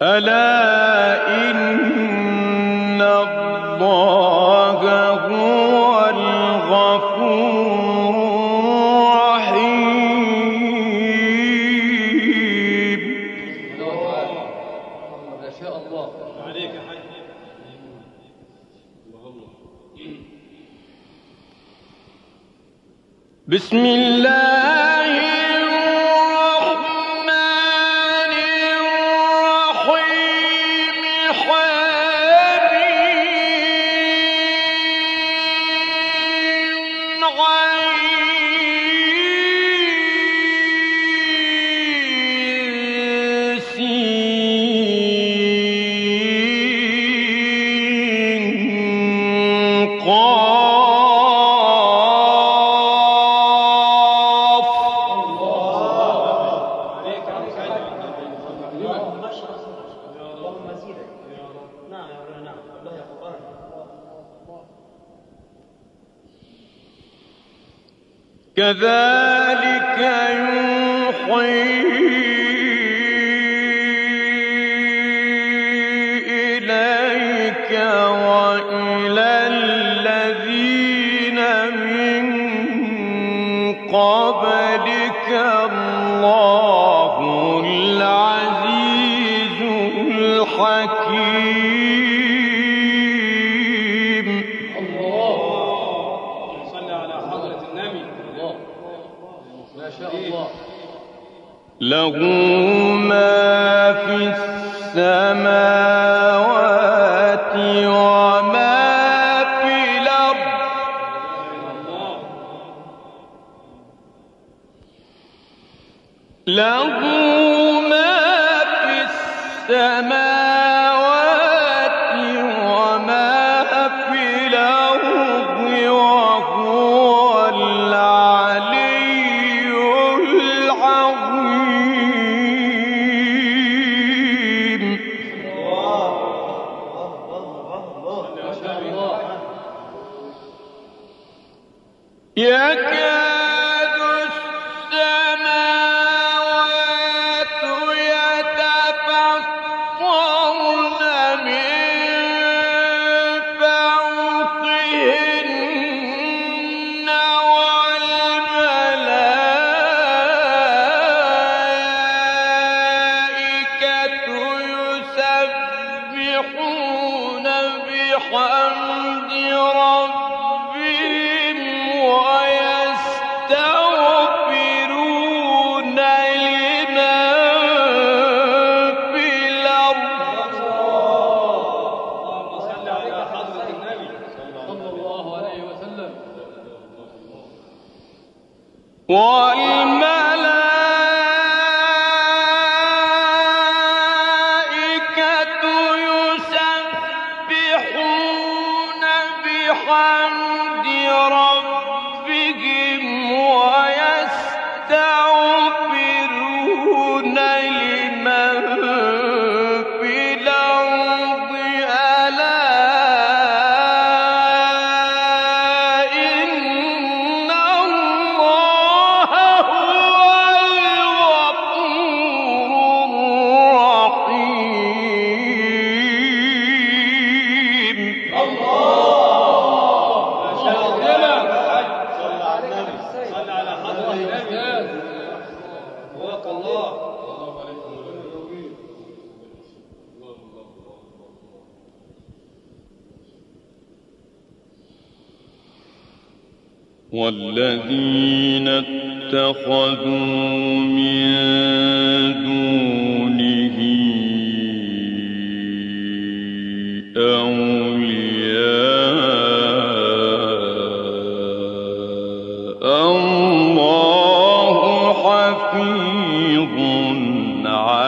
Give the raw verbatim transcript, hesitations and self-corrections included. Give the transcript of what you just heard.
ألا إن الله هو الغفور الرحيم. ما شاء الله عليك يا حاج. بسم الله الرحمن الرحيم. حميم غين سين قاف. كذلك يوحي إليك وإلى الذين من قبلك الله العزيز الحكيم. الله صل على حضرة النبي. الله ما شاء الله. له ما في السماوات وما في الأرض. له ما في السماوات وما في الأرض وهو العلي العظيم. ما شاء الله. يكاد السماوات يتفطرن من فوقهن والملائكة يسبحون بحمد ربهم ويستغفرون لمن في الأرض. اللهم صل على حضرة النبي صلى الله عليه وسلم. والملائكة يسبحون بحمد ربهم ويستغفرون لمن في الأرض. ألا إن الله هو الغفور الرحيم. ما شاء الله. صل على النبي. صل على حضرة النبي. وفق الله. والذين اتخذوا من دونه أولياء الله حفيظ عليهم